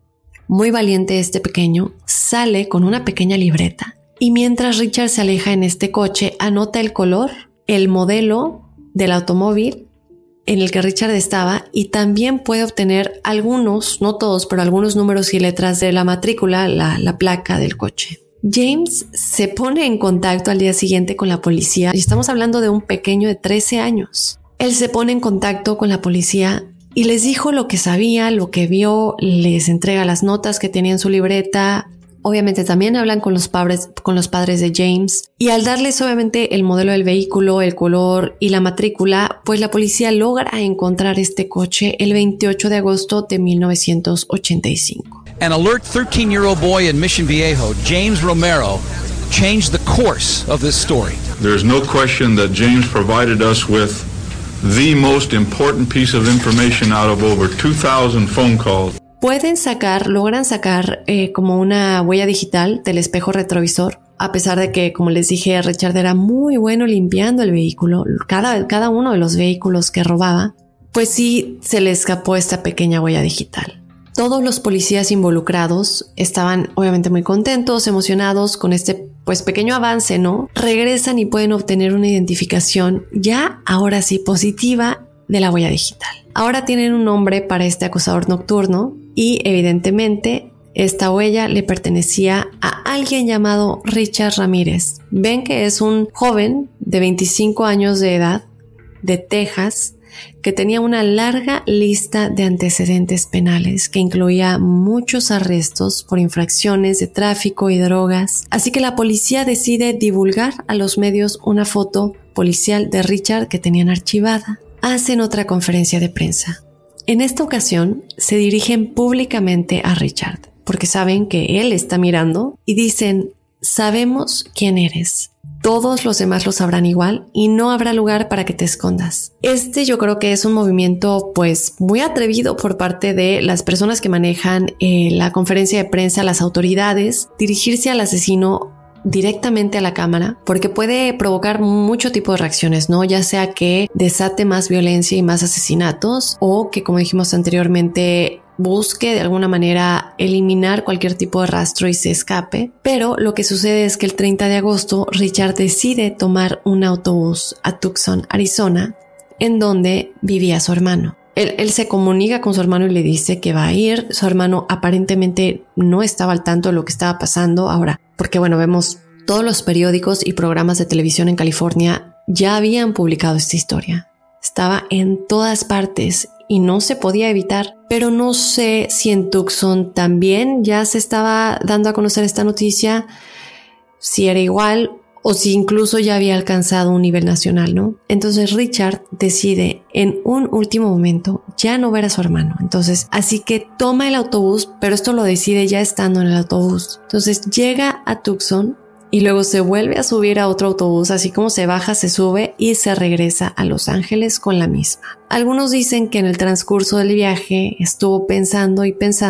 Muy valiente este pequeño, sale con una pequeña libreta y mientras Richard se aleja en este coche, anota el color, el modelo del automóvil en el que Richard estaba y también puede obtener algunos, no todos, pero algunos números y letras de la matrícula, la placa del coche. James se pone en contacto al día siguiente con la policía y estamos hablando de un pequeño de 13 años. Él se pone en contacto con la policía y les dijo lo que sabía, lo que vio, les entrega las notas que tenía en su libreta. Obviamente también hablan con los padres de James y al darles obviamente el modelo del vehículo, el color y la matrícula, pues la policía logra encontrar este coche el 28 de agosto de 1985. An alert 13-year-old boy in Mission Viejo, James Romero, changed the course of this story. There's no question that James provided us with the most important piece of information out of over 2,000 phone calls. Logran sacar como una huella digital del espejo retrovisor, a pesar de que, como les dije, Richard era muy bueno limpiando el vehículo, cada uno de los vehículos que robaba, pues sí se le escapó esta pequeña huella digital. Todos los policías involucrados estaban obviamente muy contentos, emocionados con este pues pequeño avance, ¿no? Regresan y pueden obtener una identificación ya ahora sí positiva de la huella digital. Ahora tienen un nombre para este acosador nocturno y evidentemente esta huella le pertenecía a alguien llamado Richard Ramírez. Ven que es un joven de 25 años de edad de Texas que tenía una larga lista de antecedentes penales que incluía muchos arrestos por infracciones de tráfico y drogas. Así que la policía decide divulgar a los medios una foto policial de Richard que tenían archivada. Hacen otra conferencia de prensa. En esta ocasión se dirigen públicamente a Richard porque saben que él está mirando y dicen: sabemos quién eres. Todos los demás lo sabrán igual y no habrá lugar para que te escondas. Yo creo que es un movimiento pues muy atrevido por parte de las personas que manejan la conferencia de prensa, las autoridades, dirigirse al asesino directamente a la cámara, porque puede provocar mucho tipo de reacciones, ¿no? Ya sea que desate más violencia y más asesinatos, o que, como dijimos anteriormente, busque de alguna manera eliminar cualquier tipo de rastro y se escape. Pero lo que sucede es que el 30 de agosto Richard decide tomar un autobús a Tucson, Arizona, en donde vivía su hermano. Él se comunica con su hermano y le dice que va a ir. Su hermano aparentemente no estaba al tanto de lo que estaba pasando ahora, porque bueno, vemos todos los periódicos y programas de televisión en California ya habían publicado esta historia. Estaba en todas partes y no se podía evitar, pero no sé si en Tucson también ya se estaba dando a conocer esta noticia, si era igual o si incluso ya había alcanzado un nivel nacional, ¿no? Entonces Richard decide en un último momento ya no ver a su hermano. Entonces, así que toma el autobús, pero esto lo decide ya estando en el autobús. Entonces llega a Tucson y luego se vuelve a subir a otro autobús, así como se baja, se sube y se regresa a Los Ángeles con la misma. Algunos dicen que en el transcurso del viaje estuvo pensando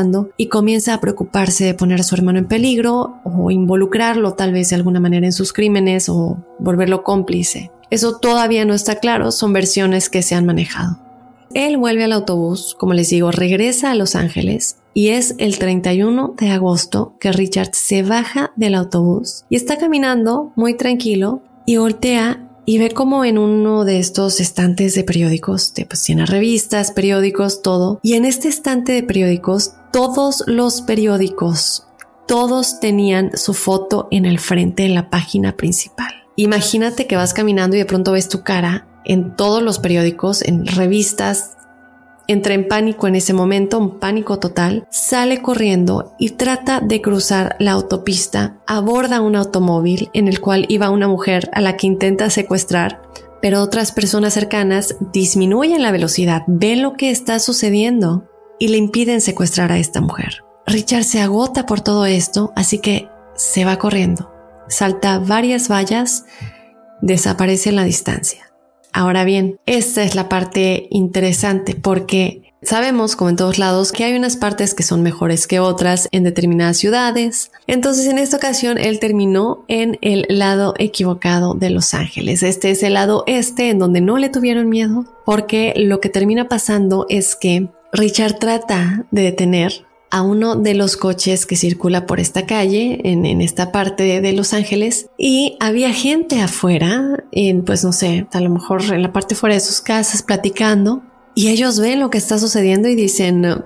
y comienza a preocuparse de poner a su hermano en peligro o involucrarlo tal vez de alguna manera en sus crímenes o volverlo cómplice. Eso todavía no está claro, son versiones que se han manejado. Él vuelve al autobús, como les digo, regresa a Los Ángeles y es el 31 de agosto que Richard se baja del autobús y está caminando muy tranquilo y voltea y ve como en uno de estos estantes de periódicos, pues tiene revistas, periódicos, todo. Y en este estante de periódicos, todos los periódicos, todos tenían su foto en el frente en la página principal. Imagínate que vas caminando y de pronto ves tu cara en todos los periódicos, en revistas. Entra en pánico en ese momento, un pánico total, sale corriendo y trata de cruzar la autopista, aborda un automóvil en el cual iba una mujer a la que intenta secuestrar, pero otras personas cercanas disminuyen la velocidad, ven lo que está sucediendo y le impiden secuestrar a esta mujer. Richard se agota por todo esto, así que se va corriendo, salta varias vallas, desaparece en la distancia. Ahora bien, esta es la parte interesante porque sabemos, como en todos lados, que hay unas partes que son mejores que otras en determinadas ciudades. Entonces, en esta ocasión, él terminó en el lado equivocado de Los Ángeles. Este es el lado este, en donde no le tuvieron miedo, porque lo que termina pasando es que Richard trata de detener a uno de los coches que circula por esta calle, en esta parte de Los Ángeles, y había gente afuera, pues no sé, a lo mejor en la parte fuera de sus casas platicando, y ellos ven lo que está sucediendo y dicen,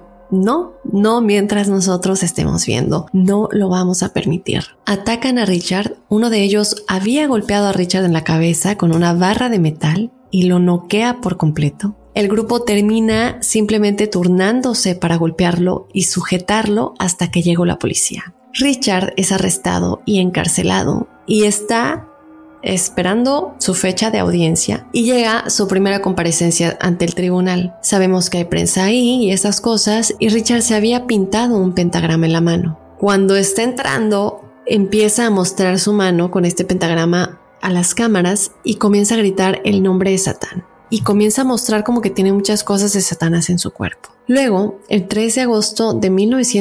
no mientras nosotros estemos viendo, no lo vamos a permitir. Atacan a Richard, uno de ellos había golpeado a Richard en la cabeza con una barra de metal y lo noquea por completo. El grupo termina simplemente turnándose para golpearlo y sujetarlo hasta que llegó la policía. Richard es arrestado y encarcelado y está esperando su fecha de audiencia y llega su primera comparecencia ante el tribunal. Sabemos que hay prensa ahí y esas cosas y Richard se había pintado un pentagrama en la mano. Cuando está entrando, empieza a mostrar su mano con este pentagrama a las cámaras y comienza a gritar el nombre de Satán. Y comienza a mostrar como que tiene muchas cosas de Satanás en su cuerpo. Luego, el 3 de agosto de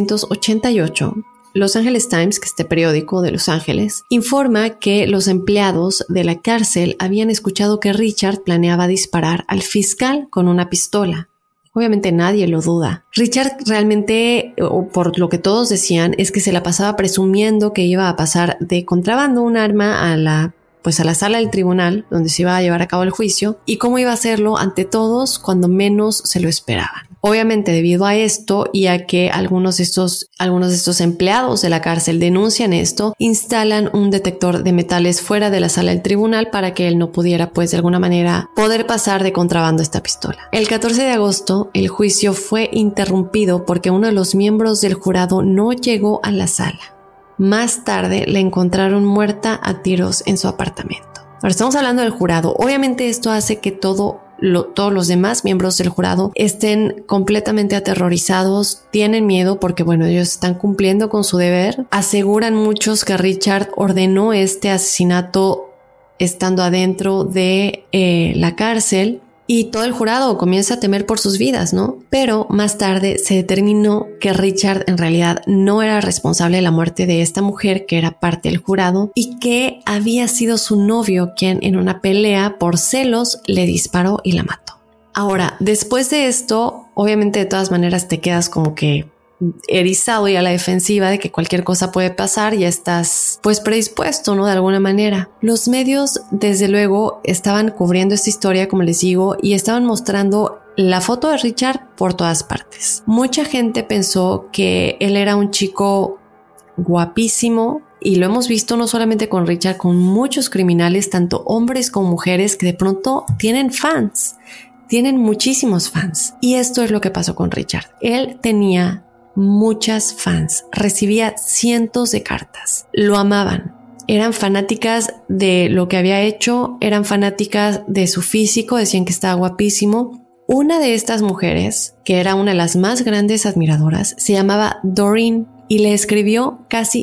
1988, Los Angeles Times, que es este periódico de Los Ángeles, informa que los empleados de la cárcel habían escuchado que Richard planeaba disparar al fiscal con una pistola. Obviamente nadie lo duda. Richard realmente, o por lo que todos decían, es que se la pasaba presumiendo que iba a pasar de contrabando un arma a la sala del tribunal donde se iba a llevar a cabo el juicio y cómo iba a hacerlo ante todos cuando menos se lo esperaban. Obviamente, debido a esto y a que algunos de estos empleados de la cárcel denuncian esto, instalan un detector de metales fuera de la sala del tribunal para que él no pudiera, de alguna manera, poder pasar de contrabando esta pistola. El 14 de agosto, el juicio fue interrumpido porque uno de los miembros del jurado no llegó a la sala. Más tarde la encontraron muerta a tiros en su apartamento. Ahora estamos hablando del jurado. Obviamente esto hace que todo todos los demás miembros del jurado estén completamente aterrorizados, tienen miedo porque, bueno, ellos están cumpliendo con su deber. Aseguran muchos que Richard ordenó este asesinato estando adentro de la cárcel. Y todo el jurado comienza a temer por sus vidas, ¿no? Pero más tarde se determinó que Richard en realidad no era responsable de la muerte de esta mujer que era parte del jurado y que había sido su novio quien en una pelea por celos le disparó y la mató. Ahora, después de esto, obviamente de todas maneras te quedas como que erizado y a la defensiva de que cualquier cosa puede pasar, ya estás pues predispuesto, ¿no? De alguna manera. Los medios desde luego estaban cubriendo esta historia, como les digo, y estaban mostrando la foto de Richard por todas partes. Mucha gente pensó que él era un chico guapísimo y lo hemos visto no solamente con Richard, con muchos criminales, tanto hombres como mujeres, que de pronto tienen fans, tienen muchísimos fans. Y esto es lo que pasó con Richard. Él tenía muchas fans, recibía cientos de cartas, lo amaban, eran fanáticas de lo que había hecho, eran fanáticas de su físico, decían que estaba guapísimo. Una de estas mujeres, que era una de las más grandes admiradoras, se llamaba Doreen y le escribió casi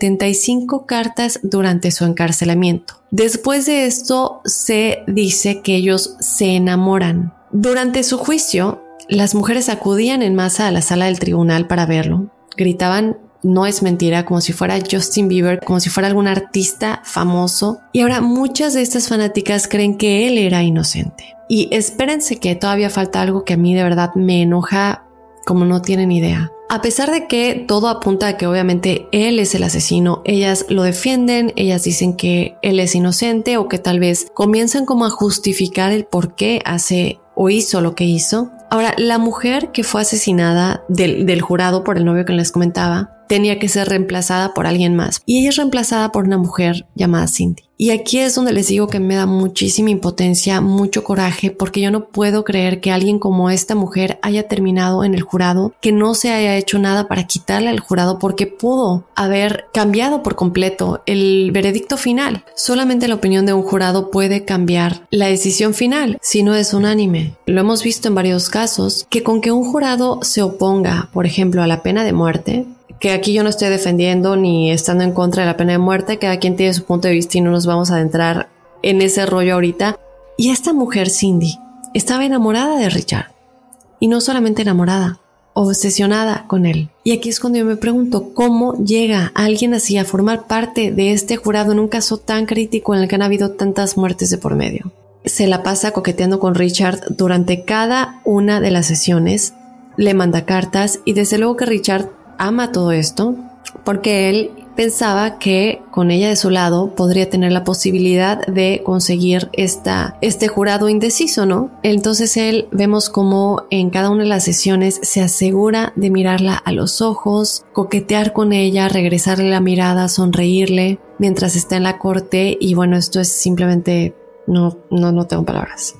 75 cartas durante su encarcelamiento. Después de esto se dice que ellos se enamoran. Durante su juicio, las mujeres acudían en masa a la sala del tribunal para verlo. Gritaban, no es mentira, como si fuera Justin Bieber, como si fuera algún artista famoso. Y ahora muchas de estas fanáticas creen que él era inocente. Y espérense que todavía falta algo que a mí de verdad me enoja como no tienen idea. A pesar de que todo apunta a que obviamente él es el asesino, ellas lo defienden, ellas dicen que él es inocente o que tal vez comienzan como a justificar el por qué hace o hizo lo que hizo. Ahora, la mujer que fue asesinada del jurado por el novio que les comentaba tenía que ser reemplazada por alguien más y ella es reemplazada por una mujer llamada Cindy. Y aquí es donde les digo que me da muchísima impotencia, mucho coraje, porque yo no puedo creer que alguien como esta mujer haya terminado en el jurado, que no se haya hecho nada para quitarle al jurado, porque pudo haber cambiado por completo el veredicto final. Solamente la opinión de un jurado puede cambiar la decisión final, si no es unánime. Lo hemos visto en varios casos, que con que un jurado se oponga, por ejemplo, a la pena de muerte, que aquí yo no estoy defendiendo ni estando en contra de la pena de muerte, cada quien tiene su punto de vista y no nos vamos a adentrar en ese rollo ahorita. Y esta mujer, Cindy, estaba enamorada de Richard. Y no solamente enamorada, obsesionada con él. Y aquí es cuando yo me pregunto, ¿cómo llega alguien así a formar parte de este jurado en un caso tan crítico en el que han habido tantas muertes de por medio? Se la pasa coqueteando con Richard durante cada una de las sesiones, le manda cartas y desde luego que Richard ama todo esto porque él pensaba que con ella de su lado podría tener la posibilidad de conseguir este jurado indeciso, ¿no? Entonces vemos como en cada una de las sesiones se asegura de mirarla a los ojos, coquetear con ella, regresarle la mirada, sonreírle mientras está en la corte y bueno, esto es simplemente no tengo palabras.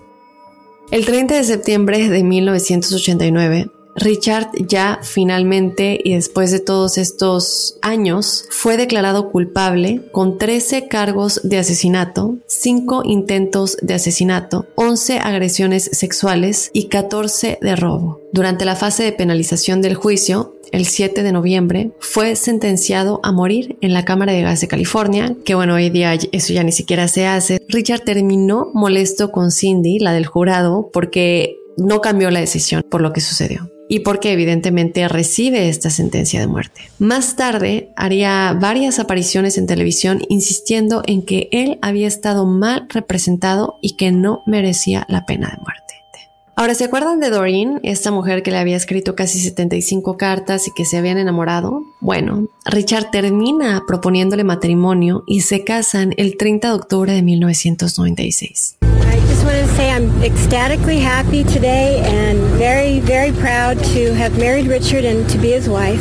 El 30 de septiembre de 1989 Richard ya finalmente y después de todos estos años fue declarado culpable con 13 cargos de asesinato, 5 intentos de asesinato, 11 agresiones sexuales y 14 de robo. Durante la fase de penalización del juicio, el 7 de noviembre, fue sentenciado a morir en la Cámara de Gas de California, que bueno, hoy día eso ya ni siquiera se hace. Richard terminó molesto con Cindy, la del jurado, porque no cambió la decisión por lo que sucedió y porque evidentemente recibe esta sentencia de muerte. Más tarde haría varias apariciones en televisión insistiendo en que él había estado mal representado y que no merecía la pena de muerte. Ahora, ¿se acuerdan de Doreen, esta mujer que le había escrito casi 75 cartas y que se habían enamorado? Bueno, Richard termina proponiéndole matrimonio y se casan el 30 de octubre de 1996. I just want to say I'm ecstatically happy today and very, very proud to have married Richard and to be his wife.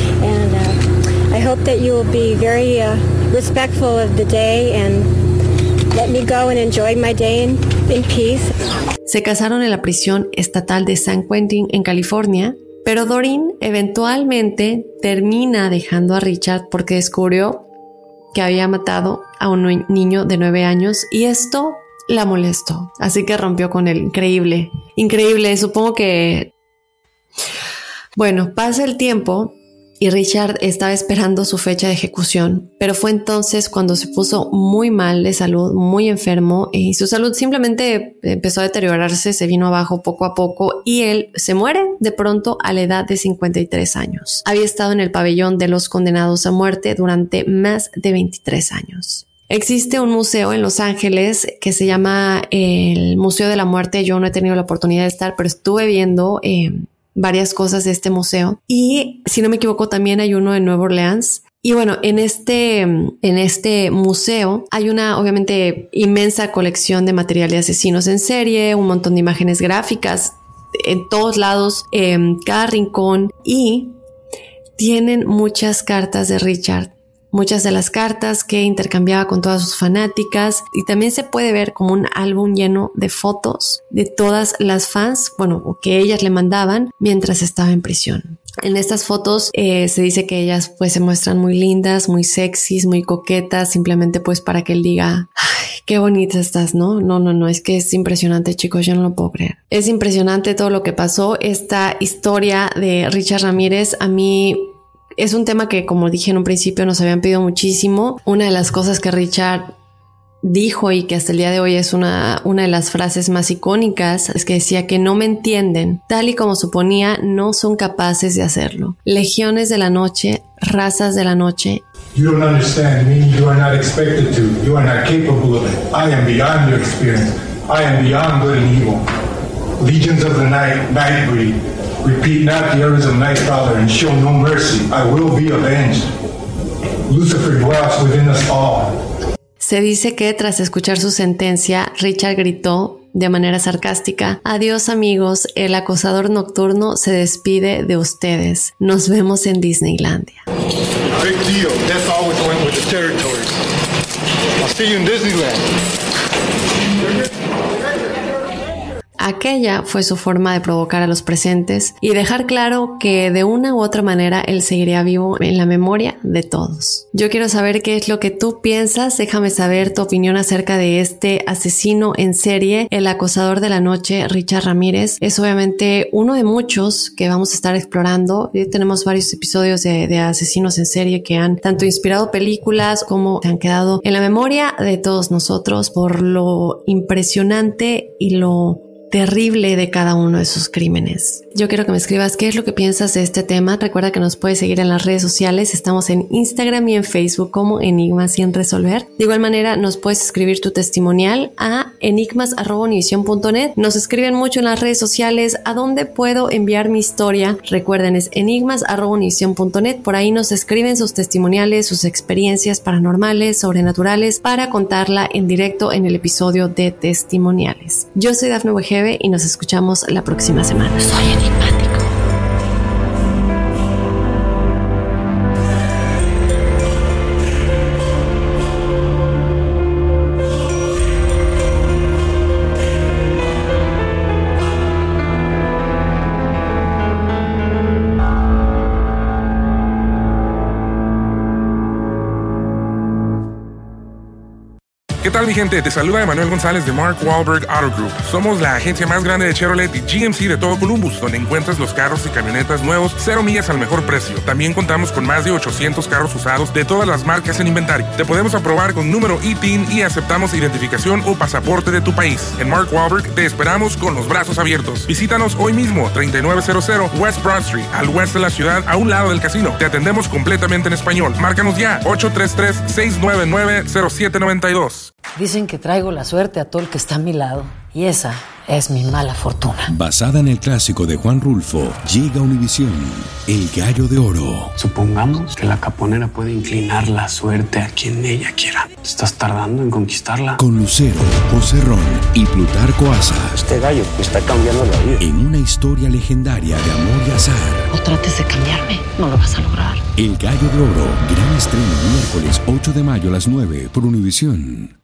And I hope that you will be very respectful of the day and let me go and enjoy my day in peace. Se casaron en la prisión estatal de San Quentin en California, pero Doreen eventualmente termina dejando a Richard porque descubrió que había matado a un niño de 9 años y esto la molestó. Así que rompió con él. Increíble. Increíble. Supongo que... Bueno, pasa el tiempo y Richard estaba esperando su fecha de ejecución, pero fue entonces cuando se puso muy mal de salud, muy enfermo, y su salud simplemente empezó a deteriorarse, se vino abajo poco a poco y él se muere de pronto a la edad de 53 años. Había estado en el pabellón de los condenados a muerte durante más de 23 años. Existe un museo en Los Ángeles que se llama el Museo de la Muerte. Yo no he tenido la oportunidad de estar, pero estuve viendo varias cosas de este museo, y si no me equivoco también hay uno en Nueva Orleans. Y bueno, en este museo hay una obviamente inmensa colección de material de asesinos en serie, un montón de imágenes gráficas en todos lados, en cada rincón, y tienen muchas cartas de Richard. Muchas de las cartas que intercambiaba con todas sus fanáticas, y también se puede ver como un álbum lleno de fotos de todas las fans, bueno, que ellas le mandaban mientras estaba en prisión. En estas fotos se dice que ellas pues se muestran muy lindas, muy sexys, muy coquetas, simplemente pues para que él diga, ay, qué bonita estás, ¿no? No, es que es impresionante, chicos, yo no lo puedo creer. Es impresionante todo lo que pasó. Esta historia de Richard Ramírez a mí... es un tema que, como dije en un principio, nos habían pedido muchísimo. Una de las cosas que Richard dijo y que hasta el día de hoy es una de las frases más icónicas es que decía que no me entienden. Tal y como suponía, no son capaces de hacerlo. Legiones de la noche, razas de la noche. You don't understand me. You are not expected to. You are not capable of it. I am beyond your experience. I am beyond good and evil. Legions of the night, Nightbreed. Repeat not the errors of Nightcrawler and show no mercy. I will be avenged. Lucifer dwells within us all. Se dice que tras escuchar su sentencia, Richard gritó de manera sarcástica: adiós amigos, el acosador nocturno se despide de ustedes. Nos vemos en Disneylandia. Big deal. That's always went with the territories. I'll see you in Disneyland. Aquella fue su forma de provocar a los presentes y dejar claro que de una u otra manera él seguiría vivo en la memoria de todos. Yo quiero saber qué es lo que tú piensas. Déjame saber tu opinión acerca de este asesino en serie, el acosador de la noche, Richard Ramírez. Es obviamente uno de muchos que vamos a estar explorando. Tenemos varios episodios de asesinos en serie que han tanto inspirado películas como han quedado en la memoria de todos nosotros por lo impresionante y lo terrible de cada uno de sus crímenes. Yo quiero que me escribas qué es lo que piensas de este tema. Recuerda que nos puedes seguir en las redes sociales. Estamos en Instagram y en Facebook como Enigmas sin resolver. De igual manera, nos puedes escribir tu testimonial a enigmas@univision.net. Nos escriben mucho en las redes sociales. ¿A dónde puedo enviar mi historia? Recuerden, es enigmas@univision.net. Por ahí nos escriben sus testimoniales, sus experiencias paranormales, sobrenaturales, para contarla en directo en el episodio de testimoniales. Yo soy Dafne Wegebe y nos escuchamos la próxima semana. Soy enigmático. ¿Qué tal, mi gente? Te saluda Emanuel González de Mark Wahlberg Auto Group. Somos la agencia más grande de Chevrolet y GMC de todo Columbus, donde encuentras los carros y camionetas nuevos, 0 millas al mejor precio. También contamos con más de 800 carros usados de todas las marcas en inventario. Te podemos aprobar con número ITIN y aceptamos identificación o pasaporte de tu país. En Mark Wahlberg te esperamos con los brazos abiertos. Visítanos hoy mismo, 3900 West Broad Street, al oeste de la ciudad, a un lado del casino. Te atendemos completamente en español. Márcanos ya, 833-699-0792. Dicen que traigo la suerte a todo el que está a mi lado, y esa es mi mala fortuna. Basada en el clásico de Juan Rulfo, llega a Univisión, El Gallo de Oro. Supongamos que la caponera puede inclinar la suerte a quien ella quiera. ¿Estás tardando en conquistarla? Con Lucero, José Ron y Plutarco Asa. Este gallo me está cambiando la vida. En una historia legendaria de amor y azar. No trates de cambiarme, no lo vas a lograr. El Gallo de Oro, gran estreno miércoles 8 de mayo a las 9 por Univisión.